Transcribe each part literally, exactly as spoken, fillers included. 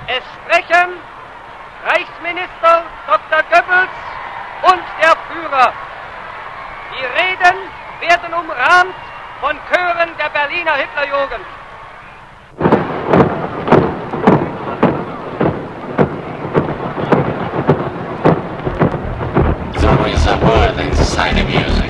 Es sprechen Reichsminister Doktor Goebbels und der Führer. Die Reden werden umrahmt von Chören der Berliner Hitlerjugend. There is a world inside the music.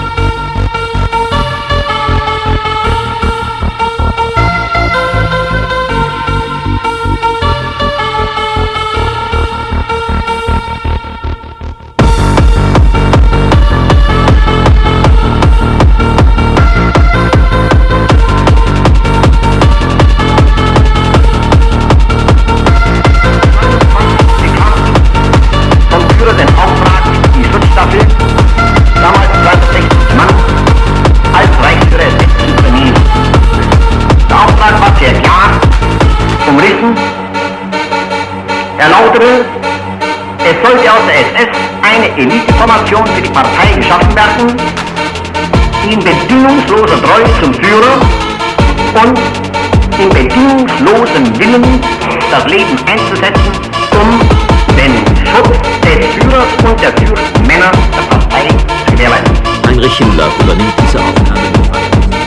Er lautete, es sollte aus der S S eine Eliteformation für die Partei geschaffen werden, die in bedingungsloser Treue zum Führer und in bedingungslosen Willen das Leben einzusetzen, um den Schutz des Führers und der Führungsmänner der Partei zu gewährleisten. Heinrich Himmler übernimmt diese Aufnahme noch weiter.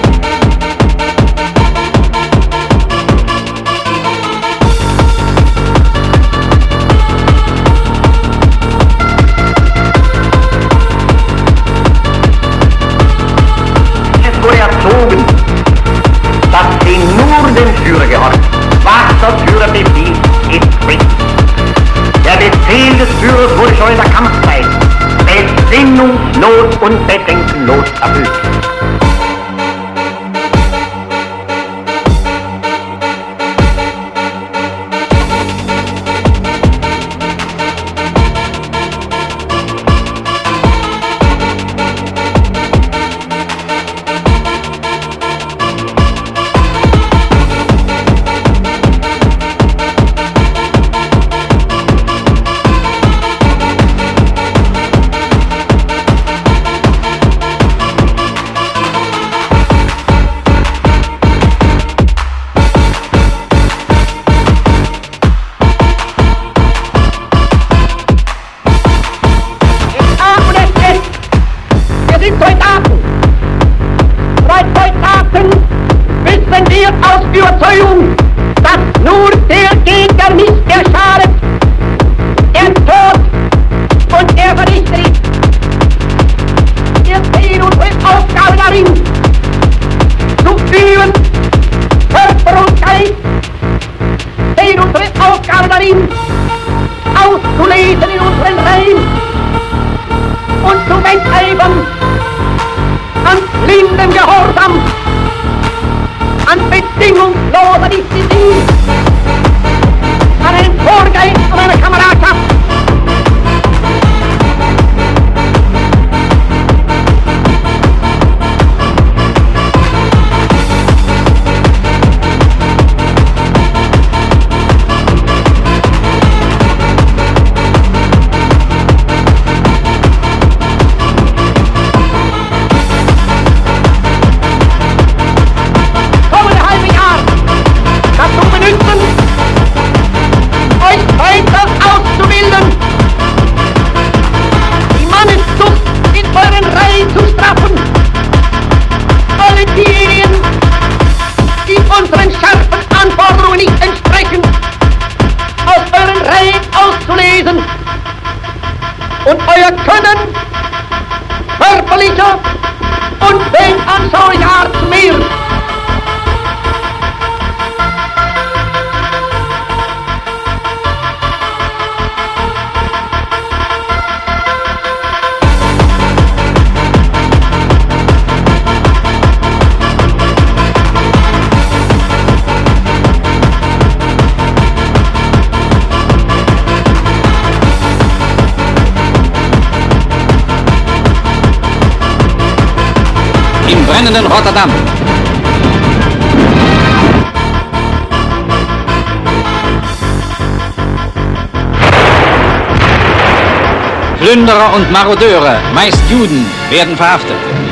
Erzogen, dass sie nur dem Führer gehorcht. Was der Führer befiehlt, ist Pflicht. Der Befehl des Führers wurde schon in der Kampfzeit besinnungslos und bedenkenlos erfüllt. Aus Überzeugung, dass nur der Gegner nicht mehr schadet, der Tod und der Vernichter ist. Wir sehen unsere Aufgabe darin, zu üben, Körper und Geist, sehen unsere Aufgabe darin, auszulesen in unseren Reihen und zu wetteifern an blindem Gehorsam, an bedingungsloser Disziplin, an einen Vorgeist und einer Kameradschaft. Unseren scharfen Anforderungen nicht entsprechen, aus euren Reihen auszulesen und euer Können körperlicher und weltanschaulicher Art zu mehren. Im brennenden Rotterdam. Plünderer und Marodeure, meist Juden, werden verhaftet.